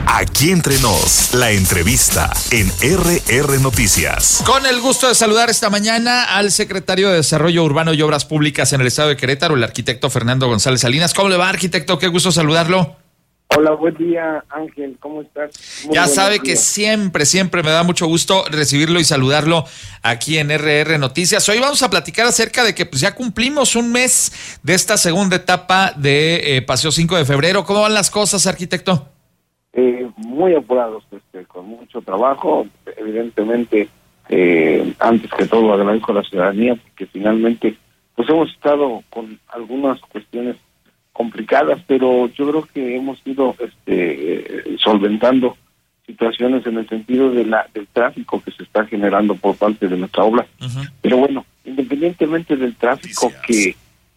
Aquí entre nos, la entrevista en RR Noticias. Con el gusto de saludar esta mañana al secretario de Desarrollo Urbano y Obras Públicas en el estado de Querétaro, el arquitecto Fernando González Salinas. ¿Cómo le va, arquitecto? Qué gusto saludarlo. Hola, buen día, Ángel, ¿cómo estás? Ya sabe que siempre me da mucho gusto recibirlo y saludarlo aquí en RR Noticias. Hoy vamos a platicar acerca de que pues ya cumplimos un mes de esta segunda etapa de Paseo 5 de febrero. ¿Cómo van las cosas, arquitecto? Muy apurados, con mucho trabajo. Evidentemente, antes que todo agradezco a la ciudadanía porque finalmente pues hemos estado con algunas cuestiones complicadas, pero yo creo que hemos ido solventando situaciones en el sentido de del tráfico que se está generando por parte de nuestra obra. Uh-huh. Pero bueno, independientemente del tráfico que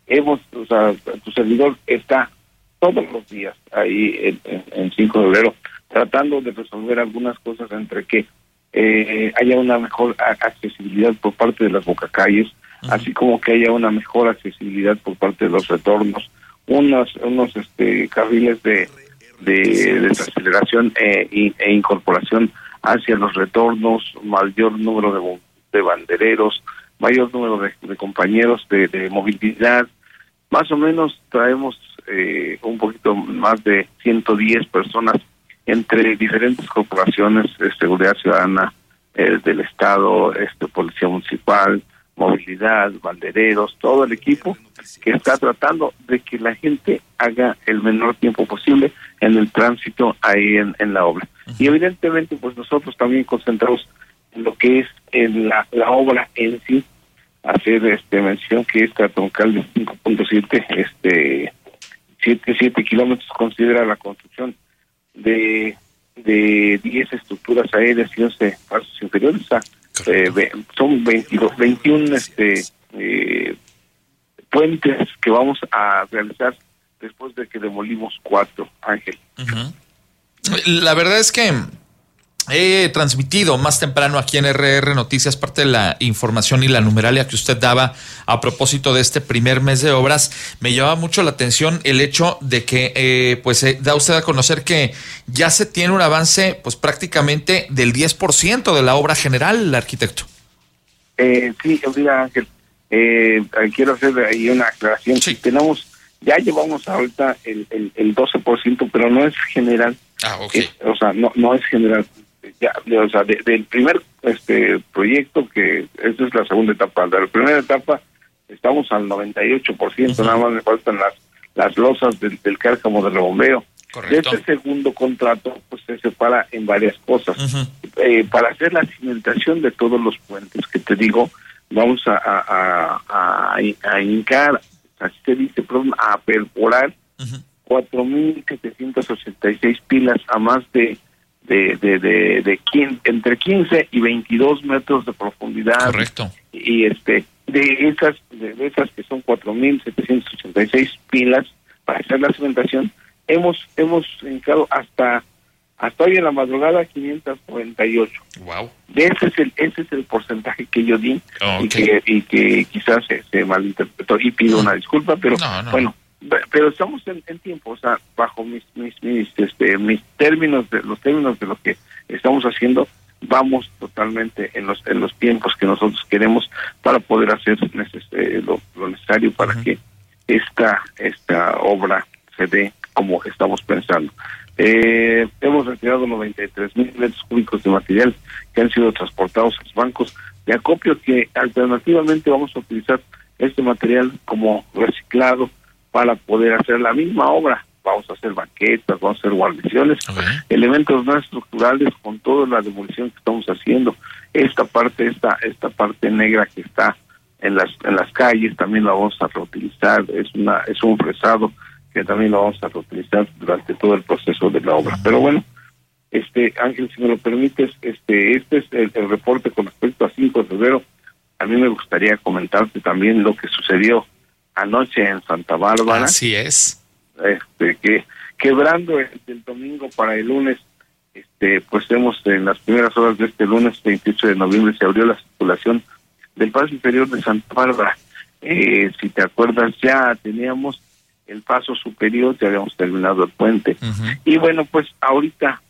tu servidor está todos los días ahí en 5 de febrero tratando de resolver algunas cosas entre que haya una mejor accesibilidad por parte de las bocacalles, uh-huh, así como que haya una mejor accesibilidad por parte de los retornos, unos carriles de desaceleración e incorporación hacia los retornos, mayor número de bandereros, mayor número de compañeros de movilidad. Más o menos traemos un poquito más de 110 personas entre diferentes corporaciones, seguridad ciudadana del estado, policía municipal, movilidad, bandereros, todo el equipo que está tratando de que la gente haga el menor tiempo posible en el tránsito ahí en la obra. Uh-huh. Y evidentemente pues nosotros también concentramos en lo que es en la obra en sí, hacer mención que esta troncal de 5.7 7 kilómetros considera la construcción de 10 estructuras aéreas y 11 pasos inferiores. Son 21 puentes que vamos a realizar después de que demolimos 4, Ángel. Uh-huh. La verdad es que he transmitido más temprano aquí en RR Noticias parte de la información y la numeralia que usted daba a propósito de este primer mes de obras. Me llama mucho la atención el hecho de que da usted a conocer que ya se tiene un avance pues prácticamente del 10% de la obra general, arquitecto. Sí, mira, Ángel, quiero hacer ahí una aclaración. Sí. Ya llevamos ahorita el 12%, pero no es general. Okay. No es general. Del primer proyecto, que esta es la segunda etapa. De la primera etapa estamos al 98%, uh-huh, nada más me faltan las losas del cárcamo de rebombeo. Correcto. De este segundo contrato pues se separa en varias cosas. Uh-huh. Para hacer la cimentación de todos los puentes que te digo, vamos a hincar, así se dice, a perforar, uh-huh, 4,786 pilas a más de entre 15 y 22 metros de profundidad. Correcto. Y de esas que son 4,786 pilas para hacer la cementación, hemos hincado hasta hoy en la madrugada 548. Wow. Ese es el porcentaje que yo di. Okay. y que quizás se malinterpretó y pido una disculpa, pero bueno. Pero estamos en tiempo, bajo mis términos, los términos de lo que estamos haciendo, vamos totalmente en los tiempos que nosotros queremos para poder hacer lo necesario para, uh-huh, que esta obra se dé como estamos pensando. Hemos retirado 93,000 metros cúbicos de material que han sido transportados a los bancos de acopio, que alternativamente vamos a utilizar este material como reciclado para poder hacer la misma obra. Vamos a hacer banquetas, vamos a hacer guarniciones, okay, elementos no estructurales con toda la demolición que estamos haciendo. Esta parte negra que está en las calles también la vamos a reutilizar. Es un fresado que también lo vamos a reutilizar durante todo el proceso de la obra. Pero bueno, Ángel, si me lo permites, este es el reporte con respecto a 5 de febrero. A mí me gustaría comentarte también lo que sucedió anoche en Santa Bárbara. Así es. Que quebrando el domingo para el lunes, pues en las primeras horas de este lunes 28 de noviembre se abrió la circulación del paso inferior de Santa Bárbara. Si te acuerdas, ya teníamos el paso superior, ya habíamos terminado el puente. Uh-huh. Y bueno, pues ahorita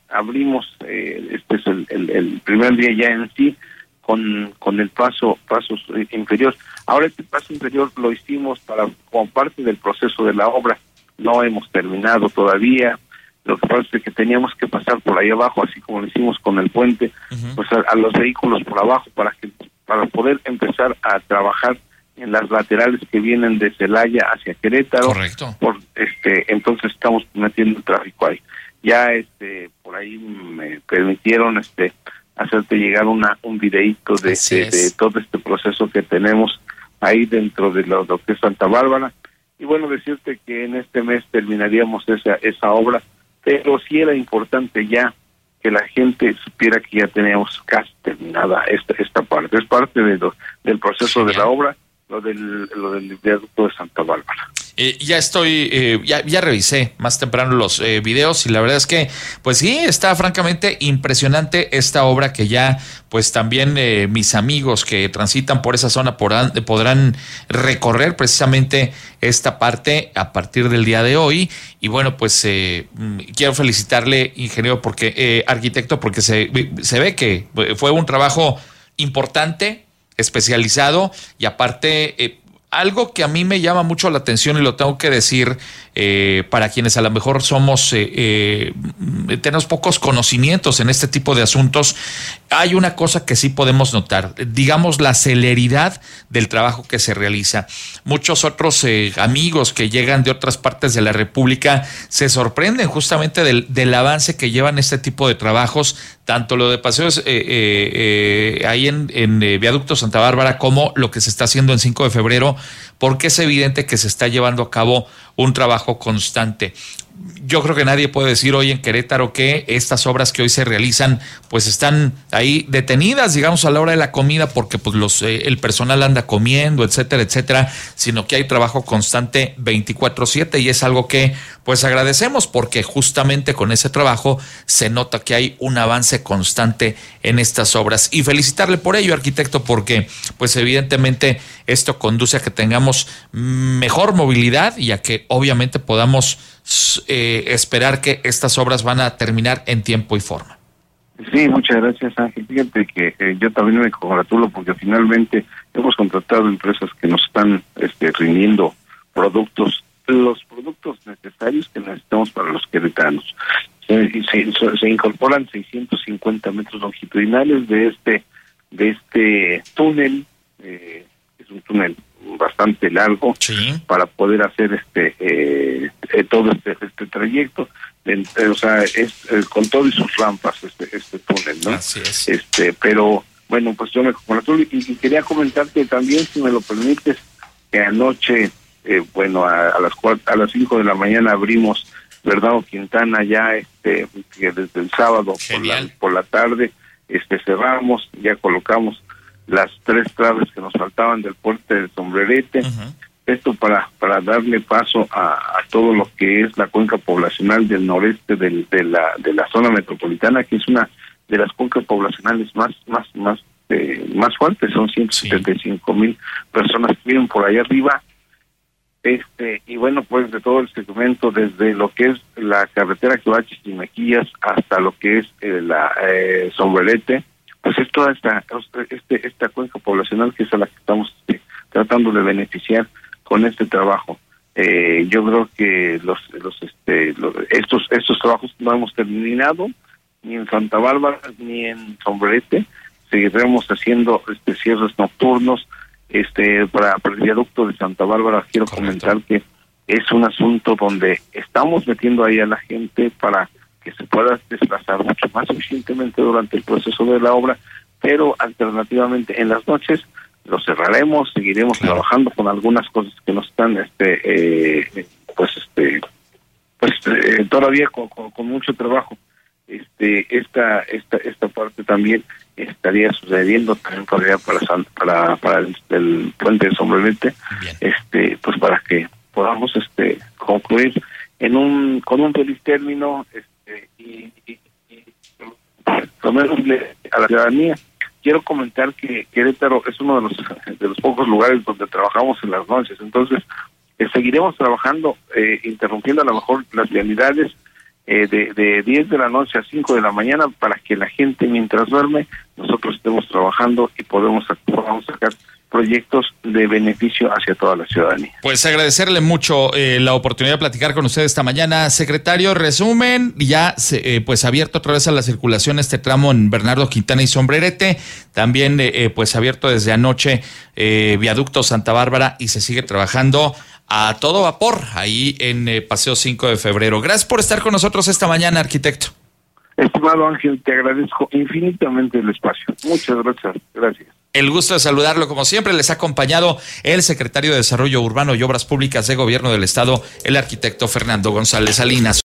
abrimos, este es el primer día ya en sí, con el paso inferior. Ahora este paso inferior lo hicimos como parte del proceso de la obra. No hemos terminado todavía. Lo que pasa es que teníamos que pasar por ahí abajo, así como lo hicimos con el puente, pues a los vehículos por abajo para poder empezar a trabajar en las laterales que vienen de Celaya hacia Querétaro. Correcto. Entonces estamos metiendo el tráfico ahí. Ya por ahí me permitieron hacerte llegar un videíto de todo este proceso que tenemos ahí dentro de lo que es Santa Bárbara. Y bueno, decirte que en este mes terminaríamos esa obra, pero sí era importante ya que la gente supiera que ya teníamos casi terminada esta parte. Es parte del proceso de la obra, lo del viaducto de Santa Bárbara. Ya revisé más temprano los videos y la verdad es que, pues sí, está francamente impresionante esta obra que ya, pues también mis amigos que transitan por esa zona podrán recorrer precisamente esta parte a partir del día de hoy. Y bueno, pues quiero felicitarle, ingeniero, arquitecto, porque se ve que fue un trabajo importante, especializado y aparte algo que a mí me llama mucho la atención y lo tengo que decir para quienes a lo mejor tenemos pocos conocimientos en este tipo de asuntos, hay una cosa que sí podemos notar, digamos la celeridad del trabajo que se realiza. Muchos otros amigos que llegan de otras partes de la República se sorprenden justamente del avance que llevan este tipo de trabajos, tanto lo de paseos ahí en Viaducto Santa Bárbara como lo que se está haciendo en 5 de febrero, porque es evidente que se está llevando a cabo un trabajo constante. Yo creo que nadie puede decir hoy en Querétaro que estas obras que hoy se realizan pues están ahí detenidas, digamos, a la hora de la comida porque pues el personal anda comiendo, etcétera, etcétera, sino que hay trabajo constante 24/7 y es algo que pues agradecemos porque justamente con ese trabajo se nota que hay un avance constante en estas obras y felicitarle por ello, arquitecto, porque pues evidentemente esto conduce a que tengamos mejor movilidad y a que obviamente podamos esperar que estas obras van a terminar en tiempo y forma. Sí, muchas gracias, Ángel. Fíjate que yo también me congratulo porque finalmente hemos contratado empresas que nos están rindiendo los productos necesarios que necesitamos para los queretanos. Se incorporan 650 metros longitudinales de este túnel, es un túnel bastante largo, sí, para poder hacer todo este trayecto, o sea, es con todo y sus rampas este túnel, ¿no? Así es. Pero bueno, pues yo me congratulo y quería comentarte también, si me lo permites, que anoche, a las 5 de la mañana abrimos Bernardo Quintana ya que desde el sábado por la tarde cerramos, ya colocamos las 3 traves que nos faltaban del puente del Sombrerete. Esto para darle paso a todo lo que es la cuenca poblacional del noreste de la zona metropolitana, que es una de las cuencas poblacionales más fuertes. Son 175,000 personas que viven por allá arriba. Y bueno, pues de todo el segmento, desde lo que es la carretera que va a Chichimequillas hasta lo que es la Sombrerete, pues es toda esta cuenca poblacional que es a la que estamos tratando de beneficiar con este trabajo. Yo creo que estos trabajos no hemos terminado ni en Santa Bárbara ni en Sombrerete. Seguiremos haciendo cierres nocturnos. Para el viaducto de Santa Bárbara quiero comentar que es un asunto donde estamos metiendo ahí a la gente para que se pueda desplazar mucho más eficientemente durante el proceso de la obra, pero alternativamente en las noches lo cerraremos, seguiremos trabajando con algunas cosas que nos están todavía con mucho trabajo. Esta parte también estaría sucediendo también para el puente de Sombrerete, pues para que podamos concluir con un feliz término y prometerle a la ciudadanía. Quiero comentar que Querétaro es uno de los pocos lugares donde trabajamos en las noches, entonces seguiremos trabajando, interrumpiendo a lo mejor las vialidades de 10 de la noche a 5 de la mañana para que la gente mientras duerme, nosotros estemos trabajando y podamos sacar proyectos de beneficio hacia toda la ciudadanía. Pues agradecerle mucho la oportunidad de platicar con usted esta mañana. Secretario, resumen, ya pues abierto otra vez a la circulación este tramo en Bernardo Quintana y Sombrerete, también pues abierto desde anoche Viaducto Santa Bárbara y se sigue trabajando a todo vapor ahí en Paseo 5 de Febrero. Gracias por estar con nosotros esta mañana, arquitecto. Estimado Ángel, te agradezco infinitamente el espacio. Muchas gracias. Gracias. El gusto de saludarlo, como siempre, les ha acompañado el secretario de Desarrollo Urbano y Obras Públicas de Gobierno del Estado, el arquitecto Fernando González Salinas.